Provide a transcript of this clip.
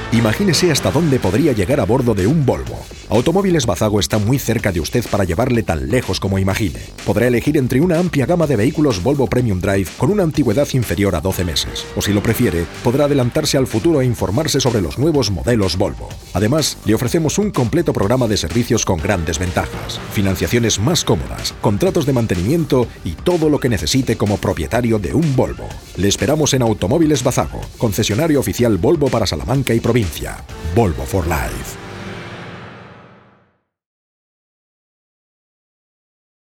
Imagínese hasta dónde podría llegar a bordo de un Volvo. Automóviles Bazago está muy cerca de usted para llevarle tan lejos como imagine. Podrá elegir entre una amplia gama de vehículos Volvo Premium Drive con una antigüedad inferior a 12 meses. O si lo prefiere, podrá adelantarse al futuro e informarse sobre los nuevos modelos Volvo. Además, le ofrecemos un completo programa de servicios con grandes ventajas, financiaciones más cómodas, contratos de mantenimiento y todo lo que necesite como propietario de un Volvo. Le esperamos en Automóviles Bazago, concesionario oficial Volvo para Salamanca y provincia. Volvo for Life.